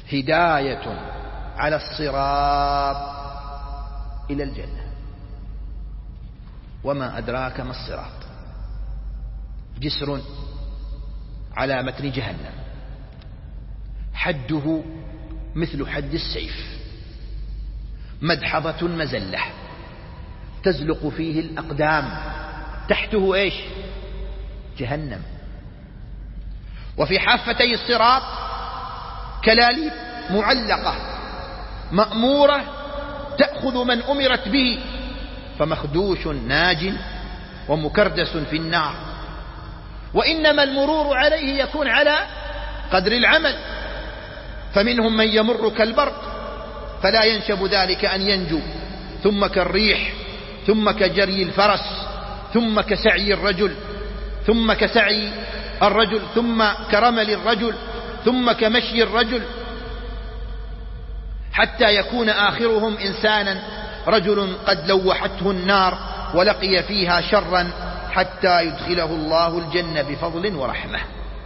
هداية على الصراط إلى الجنة. وما أدراك ما الصراط؟ جسر على متن جهنم، حده مثل حد السيف، مدحضة مزلة تزلق فيه الأقدام، تحته إيش؟ جهنم. وفي حافتي الصراط كلاليب معلقة مأمورة تأخذ من أمرت به، فمخدوش ناج ومكردس في النار. وإنما المرور عليه يكون على قدر العمل، فمنهم من يمر كالبرق فلا ينشب ذلك أن ينجو، ثم كالريح، ثم كجري الفرس، ثم كسعي الرجل، ثم كسعي الرجل، ثم كرمل الرجل، ثم كمشي الرجل، حتى يكون آخرهم إنسانا، رجل قد لوحته النار ولقي فيها شرا، حتى يدخله الله الجنة بفضل ورحمة.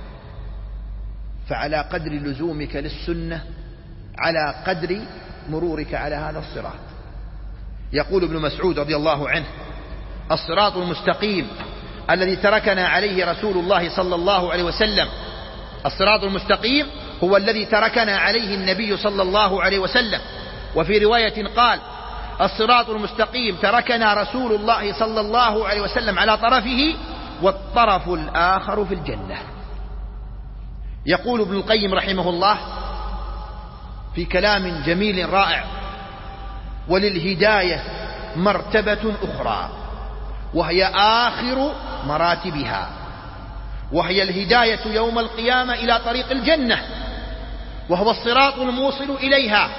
فعلى قدر لزومك للسنة على قدر مرورك على هذا الصراط. يقول ابن مسعود رضي الله عنه: الصراط المستقيم الذي تركنا عليه رسول الله صلى الله عليه وسلم، الصراط المستقيم هو الذي تركنا عليه النبي صلى الله عليه وسلم. وفي رواية قال: الصراط المستقيم تركنا رسول الله صلى الله عليه وسلم على طرفه، والطرف الآخر في الجنة. يقول ابن القيم رحمه الله في كلام جميل رائع: وللهداية مرتبة أخرى وهي آخر مراتبها، وهي الهداية يوم القيامة إلى طريق الجنة، وهو الصراط الموصل إليها.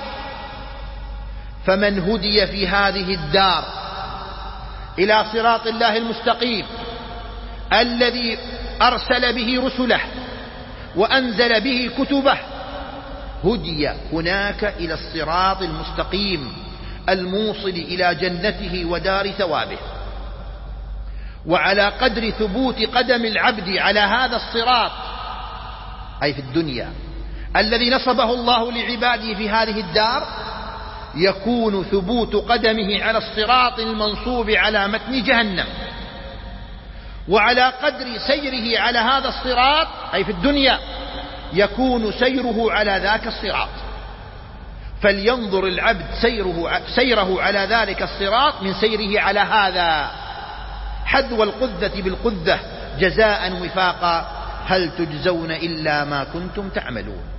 فمن هدي في هذه الدار إلى صراط الله المستقيم الذي أرسل به رسله وأنزل به كتبه، هدي هناك إلى الصراط المستقيم الموصل إلى جنته ودار ثوابه. وعلى قدر ثبوت قدم العبد على هذا الصراط، أي في الدنيا الذي نصبه الله لعباده في هذه الدار، يكون ثبوت قدمه على الصراط المنصوب على متن جهنم. وعلى قدر سيره على هذا الصراط، أي في الدنيا، يكون سيره على ذاك الصراط. فلينظر العبد سيره على ذلك الصراط من سيره على هذا، حذو القذة بالقذة جزاء وفاقا، هل تجزون إلا ما كنتم تعملون.